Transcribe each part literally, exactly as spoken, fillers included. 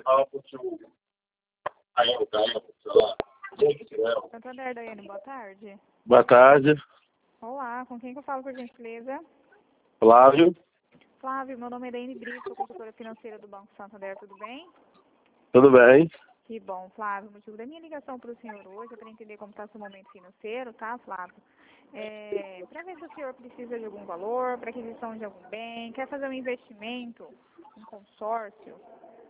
Santander, Daiane, boa tarde. Boa tarde, Olá, com quem que eu falo, por gentileza? Flávio. Flávio, meu nome é Daiane Brito, sou consultora financeira do Banco Santander, tudo bem? Tudo bem? Que bom, Flávio. O motivo da minha ligação para o senhor hoje é para entender como está seu momento financeiro, tá, Flávio? É, para ver se o senhor precisa de algum valor, para aquisição de algum bem, quer fazer um investimento, um consórcio.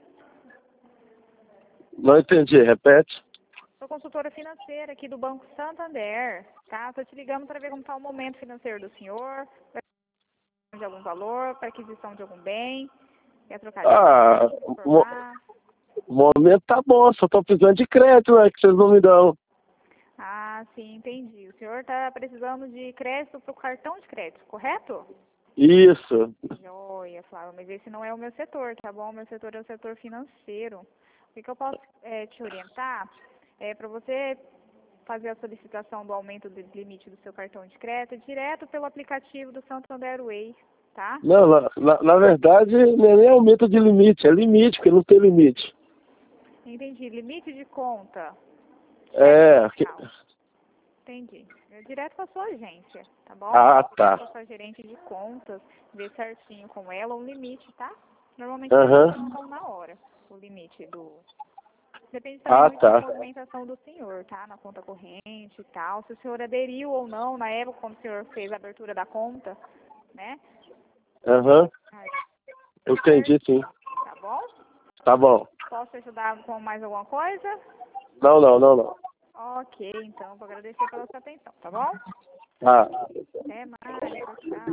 Não entendi, repete. Sou consultora financeira aqui do Banco Santander, tá? Estou te ligando para ver como está o momento financeiro do senhor, para aquisição de algum valor, para aquisição de algum bem, quer trocar de Ah, bem, o formar. o momento tá bom, só tô precisando de crédito, né, que vocês não me dão. Ah, sim, entendi. O senhor está precisando de crédito para o cartão de crédito, correto? Isso. Joia, Flávio, mas esse não é o meu setor, tá bom? O meu setor é o setor financeiro. O que, que eu posso é, te orientar é para você fazer a solicitação do aumento do limite do seu cartão de crédito direto pelo aplicativo do Santander Way, tá? Não, na, na, na verdade, não é nem aumento de limite, é limite, porque não tem limite. Entendi. Limite de conta. É. que- Legal. Entendi. É direto para sua agência, tá bom? Ah, tá. Para sua gerente de contas, ver certinho com ela o limite, tá? Normalmente Aham. eles colocam na hora o limite do... Depende também Ah, muito da tá. movimentação do senhor, tá? Na conta corrente e tal. Se o senhor aderiu ou não na época quando o senhor fez a abertura da conta, né? Aham. Aí, Entendi, sim. tá bom? Tá bom. Posso ajudar com mais alguma coisa? Não, não, não, não. Ok, então, vou agradecer pela sua atenção, tá bom? Ah. Até mais, tchau, tchau.